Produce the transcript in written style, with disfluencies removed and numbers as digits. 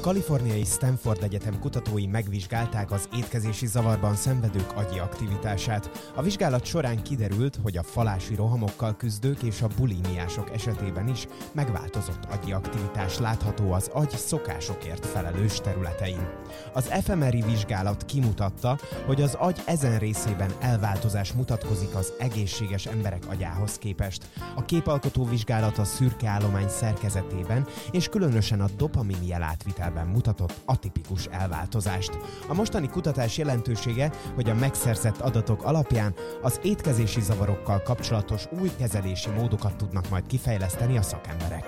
kaliforniai Stanford Egyetem kutatói megvizsgálták az étkezési zavarban szenvedők agyi aktivitását. A vizsgálat során kiderült, hogy a falási rohamokkal küzdők és a bulimiások esetében is megváltozott agyi aktivitás látható az agy szokásokért felelős területein. Az fMRI vizsgálat kimutatta, hogy az agy ezen részében elváltozás mutatkozik az egészséges emberek agyához képest. A képalkotó vizsgálat a szürke állomány szerkezetében és különösen a dopamin jelátvitelben mutatott atipikus elváltozást. A mostani kutatás jelentősége, hogy a megszerzett adatok alapján az étkezési zavarokkal kapcsolatos új kezelési módokat tudnak majd kifejleszteni a szakemberek.